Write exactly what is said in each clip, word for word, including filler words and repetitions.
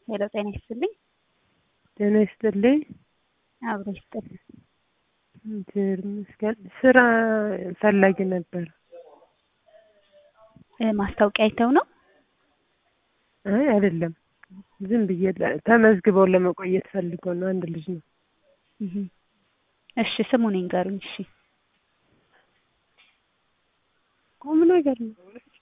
ሄሎ ጤና ይስጥልኝ። ጤና ይስጥልኝ። አብሮ ይስጥልኝ። እግዚአብሔር ይመስገን። ስራ ፈላጊ ነበር። ማስታወቂያ አይተው ነው? አይ አይደለም፣ ዝም ብዬ ተመዝግበው ለመቆየት ፈልገው ነው። አንድ ልጅ ነው። እህ እሺ ስሙን ይንገሩኝ። እሺ ቁም ነገር ነው።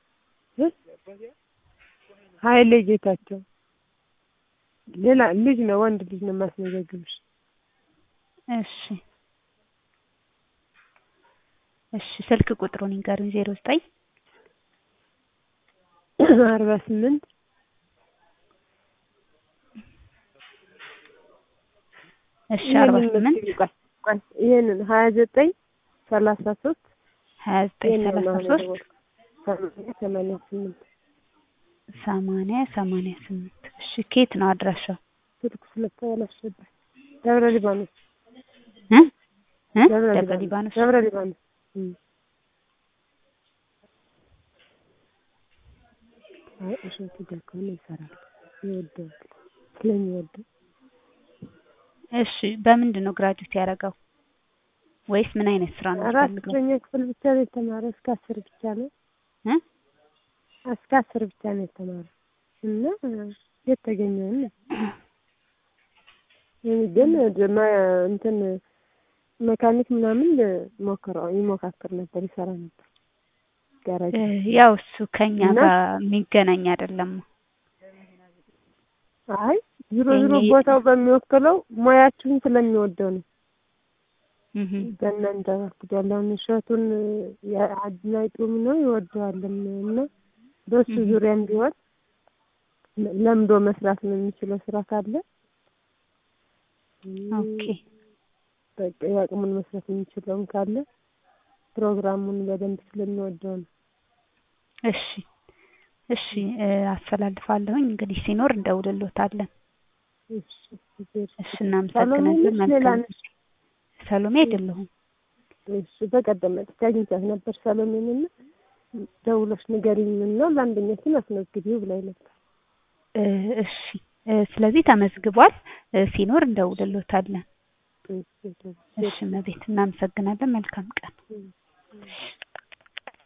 ኃይሌ ጌታቸው። ሌላ ልጅ ነው፣ ወንድ ልጅ ነው የማስመዘግብሽ። እሺ እሺ ስልክ ቁጥሩን ይንገሩኝ። ዜሮ ዘጠኝ አርባ ስምንት እሺ አርባ ስምንት ይሄንን ሀያ ዘጠኝ ሰላሳ ሶስት ሀያ ዘጠኝ ሰላሳ ሶስት ሰማንያ ስምንት ሰማንያ ሰማንያ ስምንት እሺ ከየት ነው አድራሻው? ስልክ ስለተበላሸብኝ ደብረ ሊባኖስ እ እ ደብረ ሊባኖስ ደብረ ሊባኖስ አይ እሸቱ ጋር ከሆነ ይሰራል፣ ይወደዋል ስለሚወደው። እሺ በምንድን ነው ግራጁዌት ያደረገው ወይስ ምን አይነት ስራ ነው የሚፈልገው? አራተኛ ክፍል ብቻ ነው የተማረው፣ እስከ አስር ብቻ ነው እ እስከ አስር ብቻ ነው የተማረው እና የተገኘውን ግን እንትን መካኒክ ምናምን ሞክረው ይሞካከር ነበር፣ ይሰራ ነበር ጋራጅ። ያው እሱ ከኛ ጋር የሚገናኝ አይደለም። አይ ዙሮ ዙሮ ቦታው በሚወክለው ሙያችሁን ስለሚወደው ነው። እህ በእናንተ በኩል ያለውን እሸቱን አድናቂውም ነው ይወደዋልም እና በሱ ዙሪያም ቢሆን ለምዶ መስራት ነው የሚችለው ስራ ካለ ኦኬ በቃ ያቅሙን መስራት የሚችለውን ካለ ፕሮግራሙን በደንብ ስለሚወደው ነው። እሺ እሺ አስተላልፋለሁኝ። እንግዲህ ሲኖር እንደውልሎታለን። እሺ እሺ እናመሰግናለን። መልካም ሰሎሜ አይደለሁም። እሺ በቀደም አግኝቻት ነበር ሰሎሜንና ደውለሽ ንገሪኝና ለአንደኛችን አስመዝግቢው ብላኝ ነበር። እሺ ስለዚህ ተመዝግቧል። ሲኖር እንደውልሎታለን። እሺ መቤት እናመሰግናለን። መልካም ቀን።